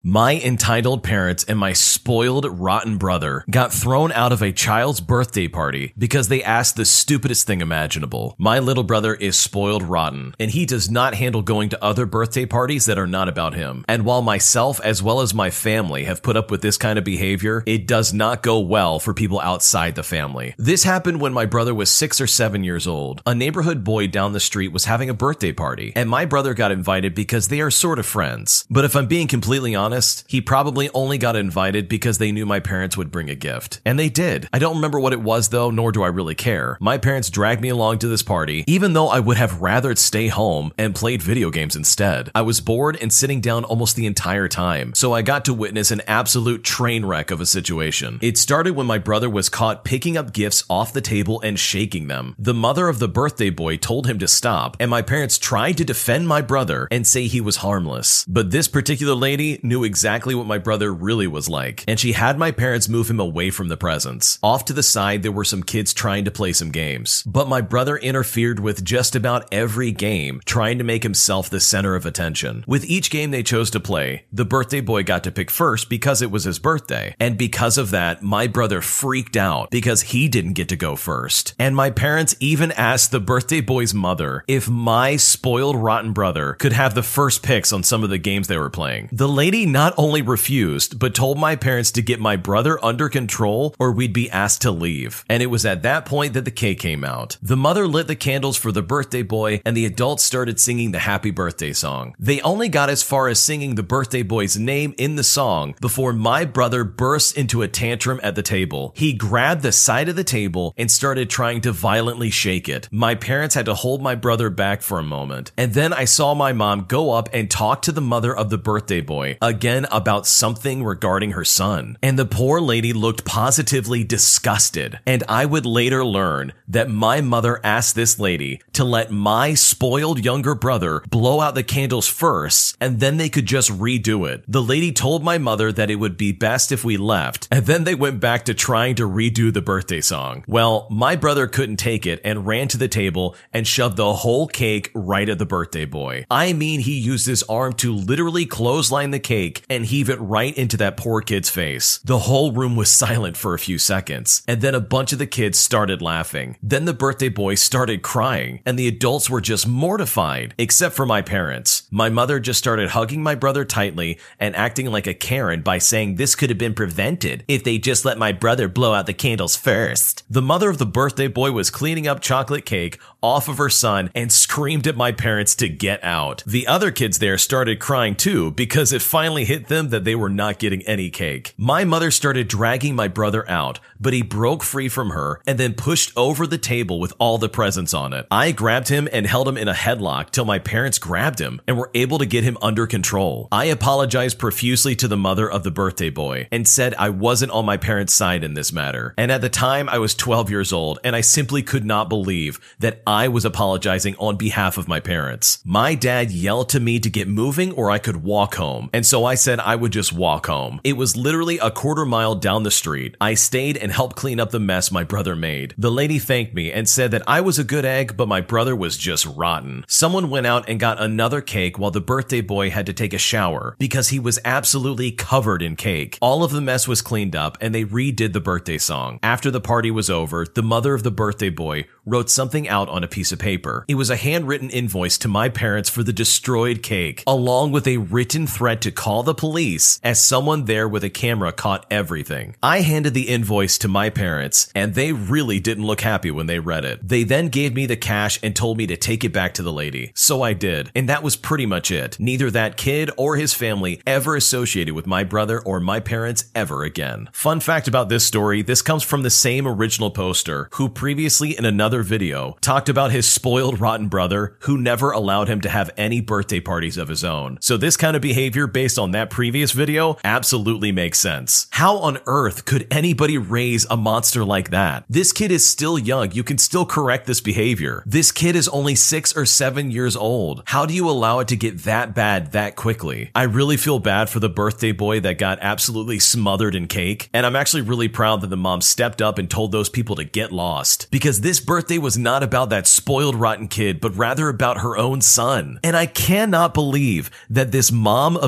My entitled parents and my spoiled, rotten brother got thrown out of a child's birthday party because they asked the stupidest thing imaginable. My little brother is spoiled rotten, and he does not handle going to other birthday parties that are not about him. And while myself as well as my family have put up with this kind of behavior, it does not go well for people outside the family. This happened when my brother was 6 or 7 years old. A neighborhood boy down the street was having a birthday party, and my brother got invited because they are sort of friends. But if I'm being completely honest, he probably only got invited because they knew my parents would bring a gift. And they did. I don't remember what it was though, nor do I really care. My parents dragged me along to this party, even though I would have rather stay home and played video games instead. I was bored and sitting down almost the entire time, so I got to witness an absolute train wreck of a situation. It started when my brother was caught picking up gifts off the table and shaking them. The mother of the birthday boy told him to stop, and my parents tried to defend my brother and say he was harmless. But this particular lady knew exactly what my brother really was like, and she had my parents move him away from the presents. Off to the side, there were some kids trying to play some games, but my brother interfered with just about every game, trying to make himself the center of attention. With each game they chose to play, the birthday boy got to pick first because it was his birthday, and because of that, my brother freaked out because he didn't get to go first. And my parents even asked the birthday boy's mother if my spoiled rotten brother could have the first picks on some of the games they were playing. The lady not only refused, but told my parents to get my brother under control or we'd be asked to leave. And it was at that point that the cake came out. The mother lit the candles for the birthday boy, and the adults started singing the happy birthday song. They only got as far as singing the birthday boy's name in the song before my brother burst into a tantrum at the table. He grabbed the side of the table and started trying to violently shake it. My parents had to hold my brother back for a moment, and then I saw my mom go up and talk to the mother of the birthday boy again about something regarding her son. And the poor lady looked positively disgusted. And I would later learn that my mother asked this lady to let my spoiled younger brother blow out the candles first, and then they could just redo it. The lady told my mother that it would be best if we left, and then they went back to trying to redo the birthday song. Well, my brother couldn't take it and ran to the table and shoved the whole cake right at the birthday boy. I mean, he used his arm to literally clothesline the cake and heave it right into that poor kid's face. The whole room was silent for a few seconds, and then a bunch of the kids started laughing. Then the birthday boy started crying, and the adults were just mortified, except for my parents. My mother just started hugging my brother tightly and acting like a Karen by saying this could have been prevented if they just let my brother blow out the candles first. The mother of the birthday boy was cleaning up chocolate cake off of her son and screamed at my parents to get out. The other kids there started crying too because it finally hit them that they were not getting any cake. My mother started dragging my brother out, but he broke free from her and then pushed over the table with all the presents on it. I grabbed him and held him in a headlock till my parents grabbed him and were able to get him under control. I apologized profusely to the mother of the birthday boy and said I wasn't on my parents' side in this matter. And at the time I was 12 years old, and I simply could not believe that I was apologizing on behalf of my parents. My dad yelled to me to get moving or I could walk home, and so I said I would just walk home. It was literally a quarter mile down the street. I stayed and helped clean up the mess my brother made. The lady thanked me and said that I was a good egg, but my brother was just rotten. Someone went out and got another cake while the birthday boy had to take a shower because he was absolutely covered in cake. All of the mess was cleaned up and they redid the birthday song. After the party was over, the mother of the birthday boy wrote something out on a piece of paper. It was a handwritten invoice to my parents for the destroyed cake, along with a written threat to call the police as someone there with a camera caught everything. I handed the invoice to my parents, and they really didn't look happy when they read it. They then gave me the cash and told me to take it back to the lady. So I did, and that was pretty much it. Neither that kid or his family ever associated with my brother or my parents ever again. Fun fact about this story, this comes from the same original poster who previously in another video talked about his spoiled rotten brother who never allowed him to have any birthday parties of his own. So this kind of behavior based on that previous video absolutely makes sense. How on earth could anybody raise a monster like that? This kid is still young. You can still correct this behavior. This kid is only 6 or 7 years old. How do you allow it to get that bad that quickly? I really feel bad for the birthday boy that got absolutely smothered in cake, and I'm actually really proud that the mom stepped up and told those people to get lost, because this birthday was not about that spoiled rotten kid, but rather about her own son. And I cannot believe that this mom of this spoiled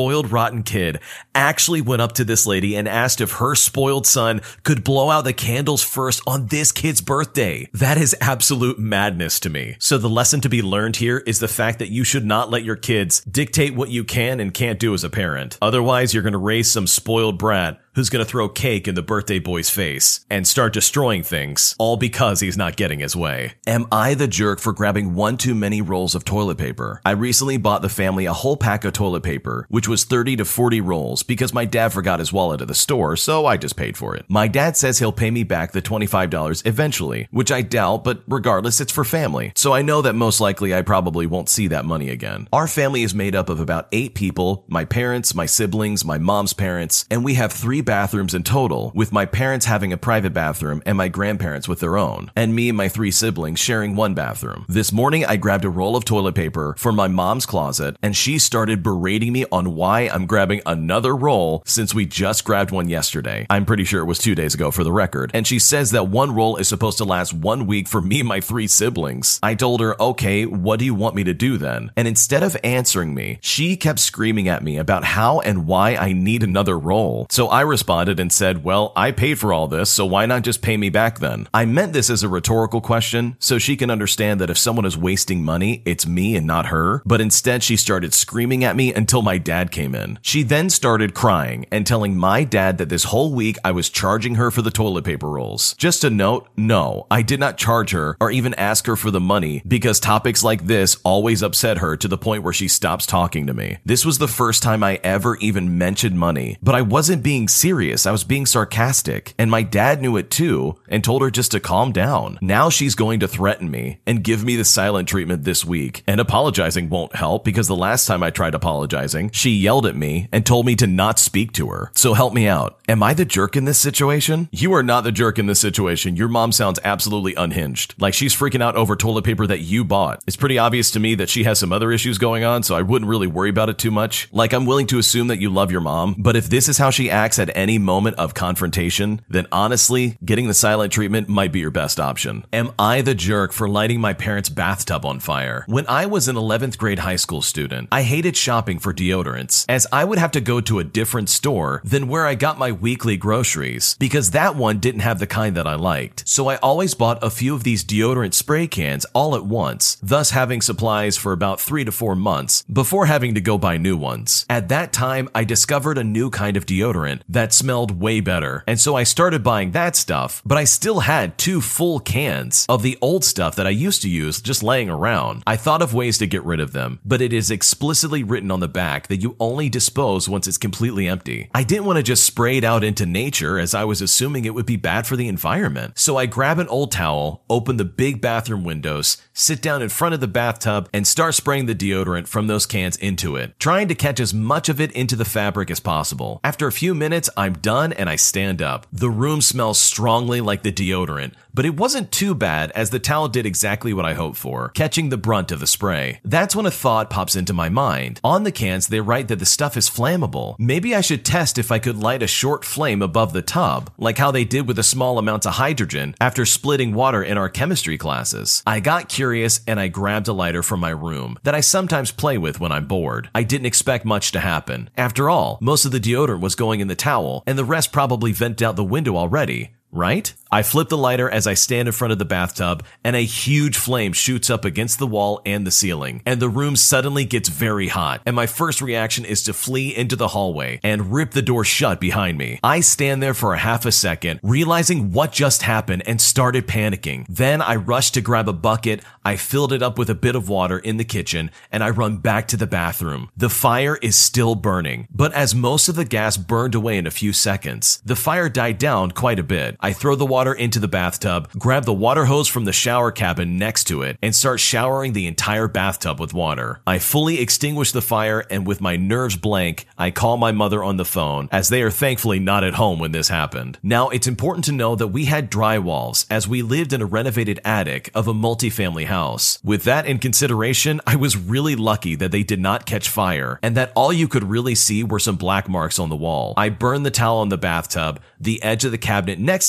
spoiled, rotten kid actually went up to this lady and asked if her spoiled son could blow out the candles first on this kid's birthday. That is absolute madness to me. So the lesson to be learned here is the fact that you should not let your kids dictate what you can and can't do as a parent. Otherwise, you're going to raise some spoiled brat who's going to throw cake in the birthday boy's face and start destroying things, all because he's not getting his way. Am I the jerk for grabbing one too many rolls of toilet paper? I recently bought the family a whole pack of toilet paper, which was 30 to 40 rolls, because my dad forgot his wallet at the store, so I just paid for it. My dad says he'll pay me back the $25 eventually, which I doubt, but regardless, it's for family. So I know that most likely I probably won't see that money again. Our family is made up of about 8 people, my parents, my siblings, my mom's parents, and we have 3 bathrooms in total, with my parents having a private bathroom and my grandparents with their own, and me and my 3 siblings sharing one bathroom. This morning, I grabbed a roll of toilet paper from my mom's closet, and she started berating me on why I'm grabbing another roll since we just grabbed one yesterday. I'm pretty sure it was 2 days ago for the record, and she says that one roll is supposed to last 1 week for me and my 3 siblings. I told her, okay, what do you want me to do then? And instead of answering me, she kept screaming at me about how and why I need another roll. So I responded and said, well, I paid for all this, so why not just pay me back then? I meant this as a rhetorical question, so she can understand that if someone is wasting money, it's me and not her. But instead, she started screaming at me until my dad came in. She then started crying and telling my dad that this whole week I was charging her for the toilet paper rolls. Just a note, no, I did not charge her or even ask her for the money, because topics like this always upset her to the point where she stops talking to me. This was the first time I ever even mentioned money, but I wasn't being serious. I was being sarcastic, and my dad knew it too and told her just to calm down. Now she's going to threaten me and give me the silent treatment this week, and apologizing won't help, because the last time I tried apologizing, she yelled at me and told me to not speak to her. So help me out. Am I the jerk in this situation? You are not the jerk in this situation. Your mom sounds absolutely unhinged. Like she's freaking out over toilet paper that you bought. It's pretty obvious to me that she has some other issues going on, so I wouldn't really worry about it too much. Like, I'm willing to assume that you love your mom, but if this is how she acts at any moment of confrontation, then honestly, getting the silent treatment might be your best option. Am I the jerk for lighting my parents' bathtub on fire? When I was an 11th grade high school student, I hated shopping for deodorants, as I would have to go to a different store than where I got my weekly groceries, because that one didn't have the kind that I liked. So I always bought a few of these deodorant spray cans all at once, thus having supplies for about 3 to 4 months before having to go buy new ones. At that time, I discovered a new kind of deodorant that smelled way better, and so I started buying that stuff, but I still had 2 full cans of the old stuff that I used to use just laying around. I thought of ways to get rid of them, but it is explicitly written on the back that you only dispose once it's completely empty. I didn't want to just spray it out into nature, as I was assuming it would be bad for the environment. So I grab an old towel, open the big bathroom windows, sit down in front of the bathtub, and start spraying the deodorant from those cans into it, trying to catch as much of it into the fabric as possible. After a few minutes, I'm done and I stand up. The room smells strongly like the deodorant, but it wasn't too bad, as the towel did exactly what I hoped for, catching the brunt of the spray. That's when a thought pops into my mind. On the cans, they write that the stuff is flammable. Maybe I should test if I could light a short flame above the tub, like how they did with a small amount of hydrogen after splitting water in our chemistry classes. I got curious and I grabbed a lighter from my room that I sometimes play with when I'm bored. I didn't expect much to happen. After all, most of the deodorant was going in the towel, and the rest probably vented out the window already, right? I flip the lighter as I stand in front of the bathtub, and a huge flame shoots up against the wall and the ceiling, and the room suddenly gets very hot, and my first reaction is to flee into the hallway and rip the door shut behind me. I stand there for a half a second, realizing what just happened, and started panicking. Then I rush to grab a bucket, I filled it up with a bit of water in the kitchen, and I run back to the bathroom. The fire is still burning, but as most of the gas burned away in a few seconds, the fire died down quite a bit. I throw the water into the bathtub, grab the water hose from the shower cabin next to it, and start showering the entire bathtub with water. I fully extinguish the fire, and with my nerves blank, I call my mother on the phone, as they are thankfully not at home when this happened. Now, it's important to know that we had drywalls, as we lived in a renovated attic of a multifamily house. With that in consideration, I was really lucky that they did not catch fire, and that all you could really see were some black marks on the wall. I burned the towel in the bathtub, the edge of the cabinet next to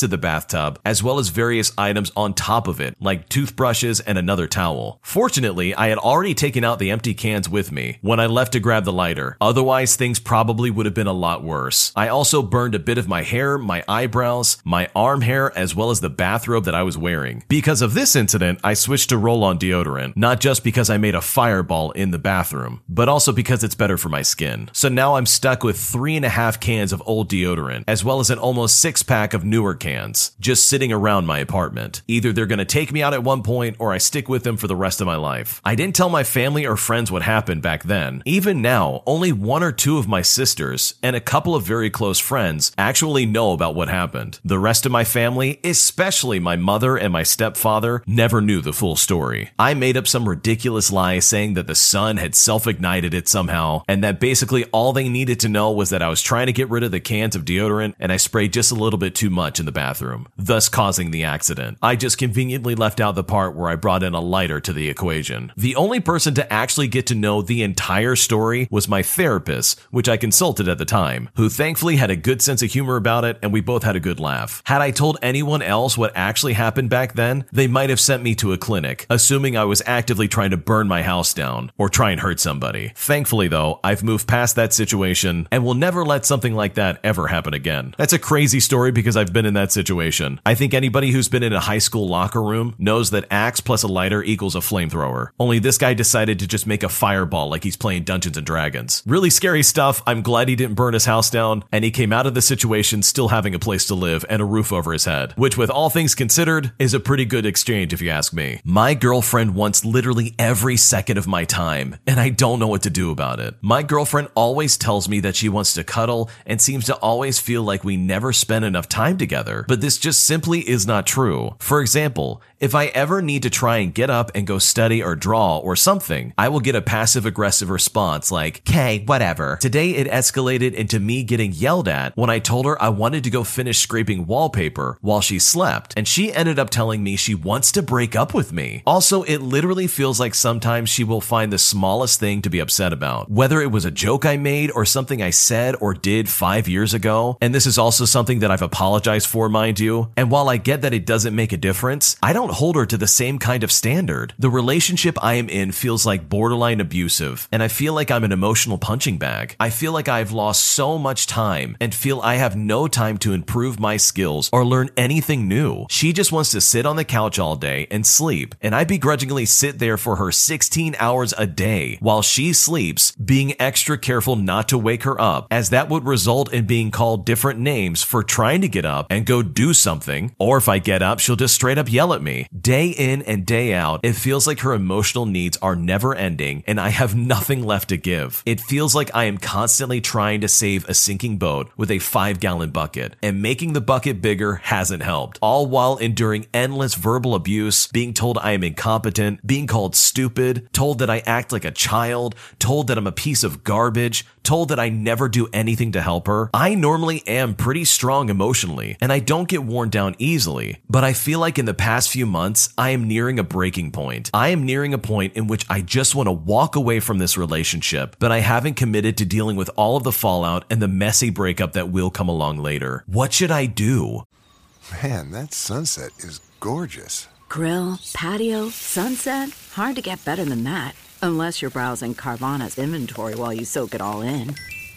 into the bathtub, as well as various items on top of it, like toothbrushes and another towel. Fortunately, I had already taken out the empty cans with me when I left to grab the lighter. Otherwise, things probably would have been a lot worse. I also burned a bit of my hair, my eyebrows, my arm hair, as well as the bathrobe that I was wearing. Because of this incident, I switched to roll-on deodorant, not just because I made a fireball in the bathroom, but also because it's better for my skin. So now I'm stuck with 3.5 cans of old deodorant, as well as an almost 6-pack of newer cans, just sitting around my apartment. Either they're gonna take me out at one point, or I stick with them for the rest of my life. I didn't tell my family or friends what happened back then. Even now, only 1 or 2 of my sisters and a couple of very close friends actually know about what happened. The rest of my family, especially my mother and my stepfather, never knew the full story. I made up some ridiculous lie saying that the sun had self-ignited it somehow, and that basically all they needed to know was that I was trying to get rid of the cans of deodorant and I sprayed just a little bit too much in the bathroom, thus causing the accident. I just conveniently left out the part where I brought in a lighter to the equation. The only person to actually get to know the entire story was my therapist, which I consulted at the time, who thankfully had a good sense of humor about it, and we both had a good laugh. Had I told anyone else what actually happened back then, they might have sent me to a clinic, assuming I was actively trying to burn my house down or try and hurt somebody. Thankfully though, I've moved past that situation and will never let something like that ever happen again. That's a crazy story because I've been in that situation. I think anybody who's been in a high school locker room knows that axe plus a lighter equals a flamethrower. Only this guy decided to just make a fireball like he's playing Dungeons and Dragons. Really scary stuff. I'm glad he didn't burn his house down, and he came out of the situation still having a place to live and a roof over his head, which with all things considered is a pretty good exchange if you ask me. My girlfriend wants literally every second of my time, and I don't know what to do about it. My girlfriend always tells me that she wants to cuddle and seems to always feel like we never spend enough time together, but this just simply is not true. For example, if I ever need to try and get up and go study or draw or something, I will get a passive-aggressive response like, "Okay, whatever." Today it escalated into me getting yelled at when I told her I wanted to go finish scraping wallpaper while she slept, and she ended up telling me she wants to break up with me. Also, it literally feels like sometimes she will find the smallest thing to be upset about, whether it was a joke I made or something I said or did 5 years ago, and this is also something that I've apologized for, mind you, and while I get that it doesn't make a difference, I don't hold her to the same kind of standard. The relationship I am in feels like borderline abusive, and I feel like I'm an emotional punching bag. I feel like I've lost so much time and feel I have no time to improve my skills or learn anything new. She just wants to sit on the couch all day and sleep, and I begrudgingly sit there for her 16 hours a day while she sleeps, being extra careful not to wake her up, as that would result in being called different names for trying to get up and go do something, or if I get up, she'll just straight up yell at me. Day in and day out, it feels like her emotional needs are never ending and I have nothing left to give. It feels like I am constantly trying to save a sinking boat with a 5-gallon bucket, and making the bucket bigger hasn't helped, all while enduring endless verbal abuse, being told I am incompetent, being called stupid, told that I act like a child, told that I'm a piece of garbage, told that I never do anything to help her. I normally am pretty strong emotionally, and I don't get worn down easily, but I feel like in the past few months, I am nearing a breaking point. I am nearing a point in which I just want to walk away from this relationship, but I haven't committed to dealing with all of the fallout and the messy breakup that will come along later. What should I do? Man, that sunset is gorgeous. Grill, patio, sunset. Hard to get better than that. Unless you're browsing Carvana's inventory while you soak it all in.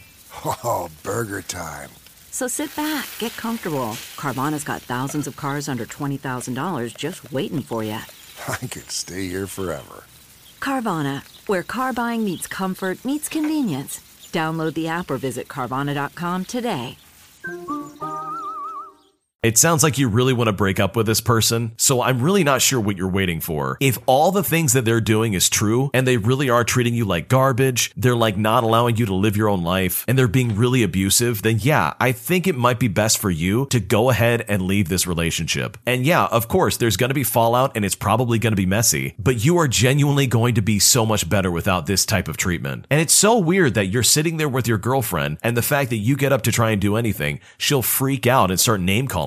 Oh, burger time. So sit back, get comfortable. Carvana's got thousands of cars under $20,000 just waiting for you. I could stay here forever. Carvana, where car buying meets comfort meets convenience. Download the app or visit Carvana.com today. It sounds like you really want to break up with this person, so I'm really not sure what you're waiting for. If all the things that they're doing is true, and they really are treating you like garbage, they're like not allowing you to live your own life, and they're being really abusive, then yeah, I think it might be best for you to go ahead and leave this relationship. And yeah, of course, there's going to be fallout and it's probably going to be messy, but you are genuinely going to be so much better without this type of treatment. And it's so weird that you're sitting there with your girlfriend, and the fact that you get up to try and do anything, she'll freak out and start name calling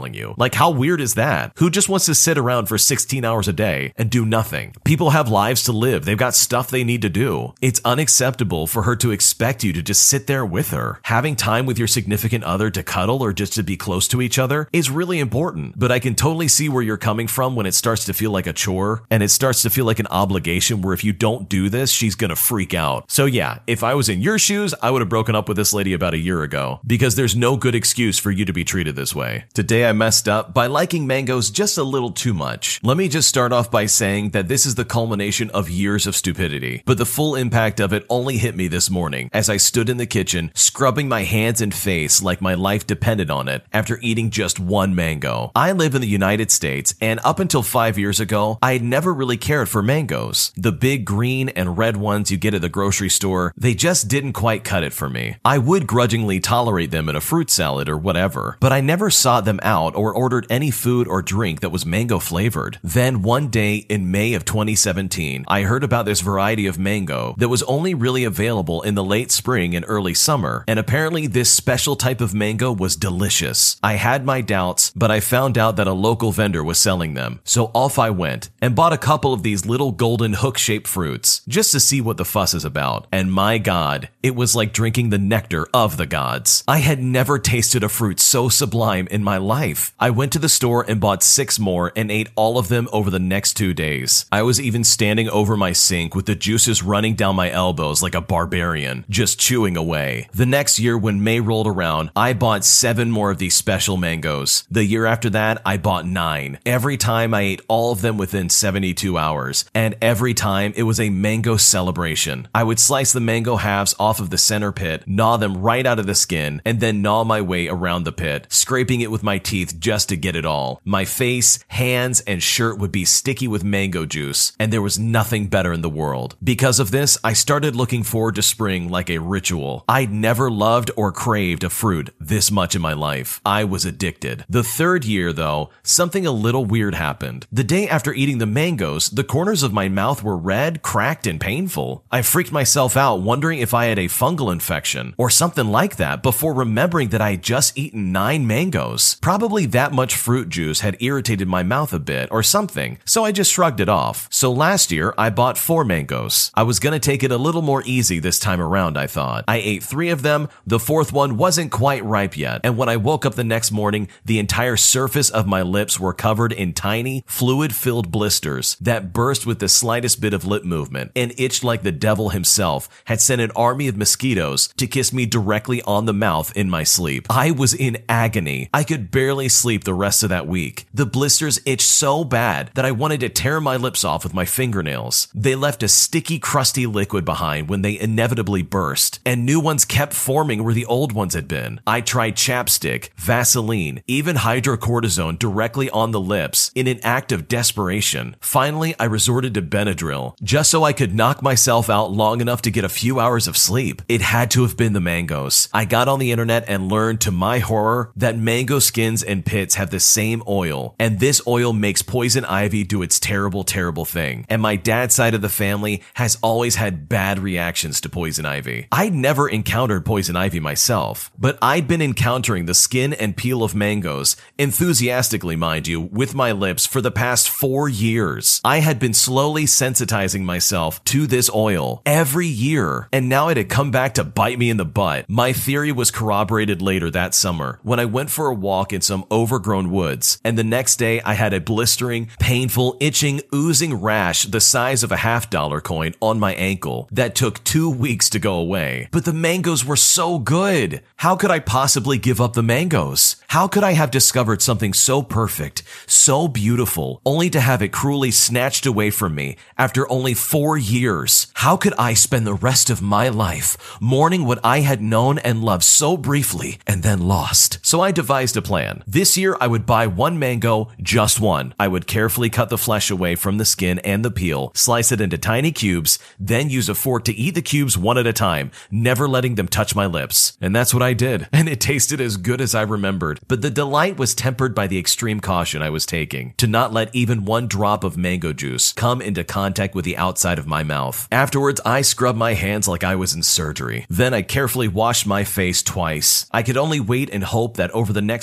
calling you. Like, how weird is that? Who just wants to sit around for 16 hours a day and do nothing? People have lives to live. They've got stuff they need to do. It's unacceptable for her to expect you to just sit there with her. Having time with your significant other to cuddle or just to be close to each other is really important, but I can totally see where you're coming from when it starts to feel like a chore and it starts to feel like an obligation where if you don't do this, she's gonna freak out. So yeah, if I was in your shoes, I would have broken up with this lady about a year ago because there's no good excuse for you to be treated this way. Today I messed up by liking mangoes just a little too much. Let me just start off by saying that this is the culmination of years of stupidity, but the full impact of it only hit me this morning as I stood in the kitchen scrubbing my hands and face like my life depended on it after eating just one mango. I live in the United States, and up until 5 years ago, I had never really cared for mangoes. The big green and red ones you get at the grocery store, they just didn't quite cut it for me. I would grudgingly tolerate them in a fruit salad or whatever, but I never sought them out or ordered any food or drink that was mango flavored. Then one day in May of 2017, I heard about this variety of mango that was only really available in the late spring and early summer, and apparently this special type of mango was delicious. I had my doubts, but I found out that a local vendor was selling them. So off I went and bought a couple of these little golden hook-shaped fruits just to see what the fuss is about. And my God, it was like drinking the nectar of the gods. I had never tasted a fruit so sublime in my life. I went to the store and bought 6 more and ate all of them over the next 2 days. I was even standing over my sink with the juices running down my elbows like a barbarian, just chewing away. The next year when May rolled around, I bought 7 more of these special mangoes. The year after that, I bought 9. Every time I ate all of them within 72 hours, and every time it was a mango celebration. I would slice the mango halves off of the center pit, gnaw them right out of the skin, and then gnaw my way around the pit, scraping it with my teeth just to get it all. My face, hands, and shirt would be sticky with mango juice, and there was nothing better in the world. Because of this, I started looking forward to spring like a ritual. I'd never loved or craved a fruit this much in my life. I was addicted. The 3rd year, though, something a little weird happened. The day after eating the mangoes, the corners of my mouth were red, cracked, and painful. I freaked myself out, wondering if I had a fungal infection or something like that before remembering that I had just eaten 9 mangoes. Probably that much fruit juice had irritated my mouth a bit or something, so I just shrugged it off. So last year, I bought 4 mangoes. I was gonna take it a little more easy this time around, I thought. I ate 3 of them. The 4th one wasn't quite ripe yet, and when I woke up the next morning, the entire surface of my lips were covered in tiny, fluid-filled blisters that burst with the slightest bit of lip movement and itched like the devil himself had sent an army of mosquitoes to kiss me directly on the mouth in my sleep. I was in agony. I could barely sleep the rest of that week. The blisters itched so bad that I wanted to tear my lips off with my fingernails. They left a sticky, crusty liquid behind when they inevitably burst, and new ones kept forming where the old ones had been. I tried chapstick, Vaseline, even hydrocortisone directly on the lips in an act of desperation. Finally, I resorted to Benadryl, just so I could knock myself out long enough to get a few hours of sleep. It had to have been the mangoes. I got on the internet and learned, to my horror, that mango skins and pits have the same oil, and this oil makes poison ivy do its terrible, terrible thing. And my dad's side of the family has always had bad reactions to poison ivy. I'd never encountered poison ivy myself, but I'd been encountering the skin and peel of mangoes, enthusiastically mind you, with my lips for the past 4 years. I had been slowly sensitizing myself to this oil every year, and now it had come back to bite me in the butt. My theory was corroborated later that summer when I went for a walk in some overgrown woods, and the next day I had a blistering, painful, itching, oozing rash the size of a $50 coin on my ankle that took 2 weeks to go away. But the mangoes were so good. How could I possibly give up the mangoes? How could I have discovered something so perfect, so beautiful, only to have it cruelly snatched away from me after only 4 years? How could I spend the rest of my life mourning what I had known and loved so briefly and then lost? So I devised a plan. This year, I would buy 1 mango, just 1. I would carefully cut the flesh away from the skin and the peel, slice it into tiny cubes, then use a fork to eat the cubes one at a time, never letting them touch my lips. And that's what I did. And it tasted as good as I remembered. But the delight was tempered by the extreme caution I was taking to not let even 1 drop of mango juice come into contact with the outside of my mouth. Afterwards, I scrubbed my hands like I was in surgery. Then I carefully washed my face twice. I could only wait and hope that over the next 24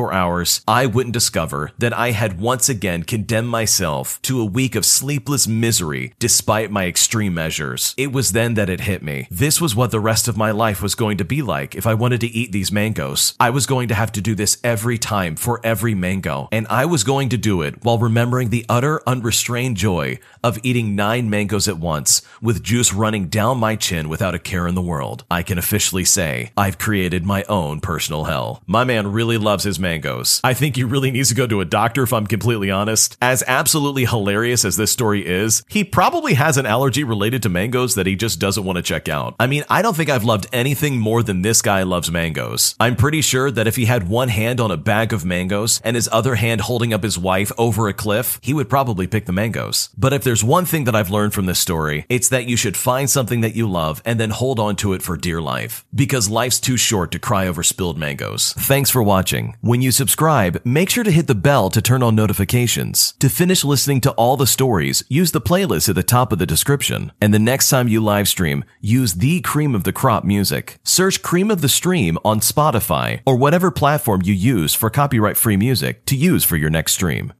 24 hours, I wouldn't discover that I had once again condemned myself to a week of sleepless misery despite my extreme measures. It was then that it hit me. This was what the rest of my life was going to be like if I wanted to eat these mangoes. I was going to have to do this every time for every mango, and I was going to do it while remembering the utter unrestrained joy of eating 9 mangoes at once with juice running down my chin without a care in the world. I can officially say I've created my own personal hell. My man really loves his mangoes. I think he really needs to go to a doctor if I'm completely honest. As absolutely hilarious as this story is, he probably has an allergy related to mangoes that he just doesn't want to check out. I mean, I don't think I've loved anything more than this guy loves mangoes. I'm pretty sure that if he had one hand on a bag of mangoes and his other hand holding up his wife over a cliff, he would probably pick the mangoes. But if there's one thing that I've learned from this story, it's that you should find something that you love and then hold on to it for dear life. Because life's too short to cry over spilled mangoes. Thanks for watching. When you subscribe, make sure to hit the bell to turn on notifications. To finish listening to all the stories, use the playlist at the top of the description. And the next time you live stream, use the Cream of the Crop music. Search Cream of the Stream on Spotify or whatever platform you use for copyright-free music to use for your next stream.